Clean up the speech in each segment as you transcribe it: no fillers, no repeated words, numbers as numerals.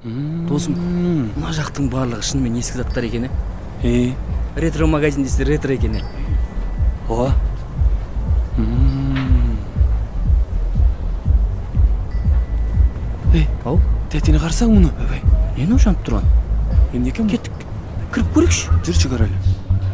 Досым, мына жақтың барлығы шынымен ескі заттар екен. Ретро магазин десе ретро екен. Ооба. Ау, Тетini қарсаң мұны? Нені ошанып тұрған? Емнекен бұл? Кеттік, кіріп көрекші. Жүрші көрелі.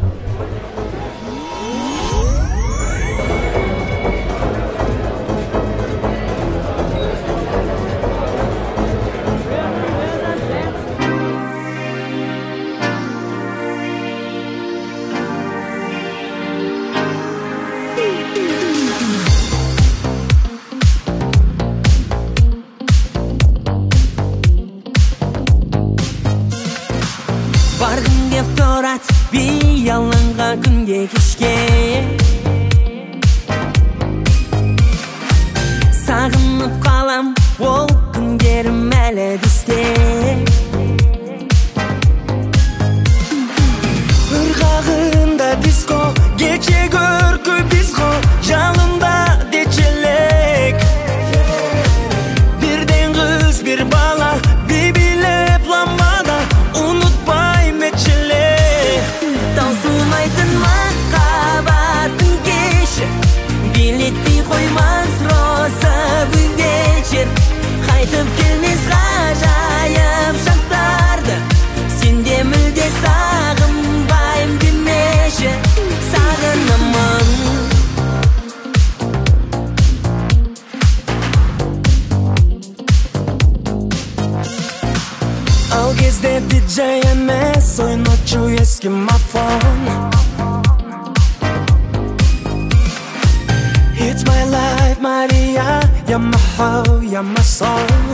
Bargın деп тұрат бияланға күнге кешке, сағынып қалам ол күндерім әлі десте. Ырғағында диско, кече көркі диско, жалында дечелек. Бірден қыз бір бала бибилеп ламбада, ұнытпай мечеле. Таусылмайтын махаббаттың кеші, билетпей қоймас розовый вечер. Қайтып келмес ғажайып шақтарды, сенде мүлде сағынбайым демеші. Сағынамын. Ал кезде диджей емес, ойнатшы ескі мафон. It's my life, Maria, you're my hoe, you're my soul.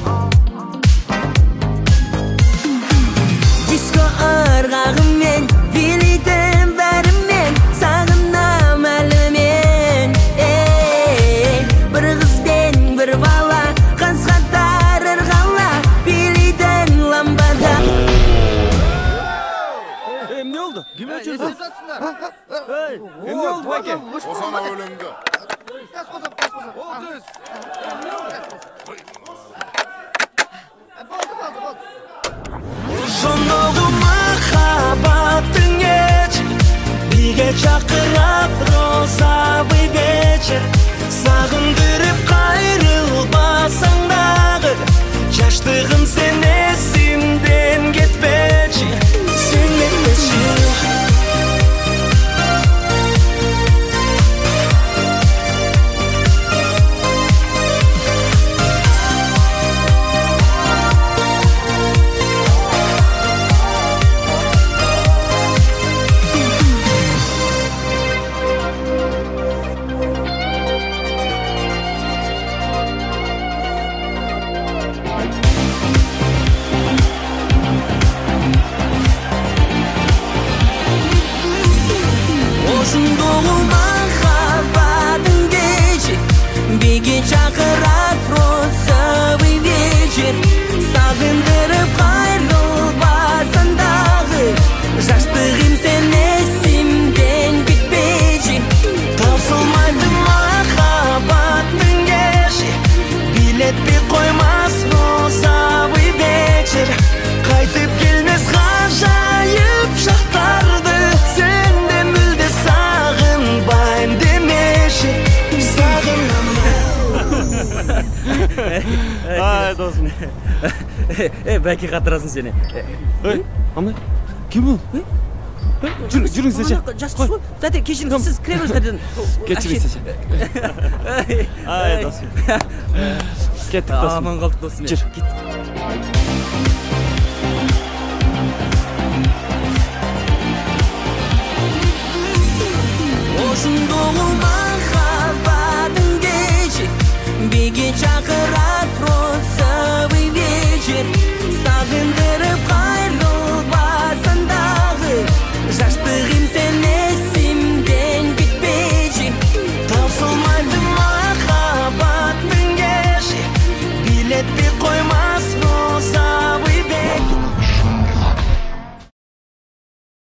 Disco ырғағымен, билейтін бәрімен, сағынам әлі мен. Бір қыз бен бір бала, қасқаттар ырғала, билейтін ламбада. Ne oldu? Kime açıyorsun? Ne oldu peki? Ozana öğlendi. Şondoğu махаббаттың еч, биге чақырат розовый вечер. Сағындырып қайрылбасаң дағы, жаштығым сен есімден кетпеші, сен кетпеші. Ошондогу махаббаттың кечи, биге чакырат розовый вечер. Сагындырып кайрылбасаң дагы, жаштыгым сен эсимден кетпечи. Таусылмайтын махаббаттың кечи, билетпей коймас розовый вечер. Кайтып келмес гажайып шактарды, сенде мүлде сагынбайм демеши. Ай, досым. Бәке қатырасың сені. Амай, кім бұл? Жүріңіз сәше. Жас қыз ғой. Тәте, кешіріңіз, сіз кіре беріңіз тәтеден. Кешіріңіз сәше. Ай, досым. Кеттік досым. Аман қалдық досым. Жүр. Ошондогу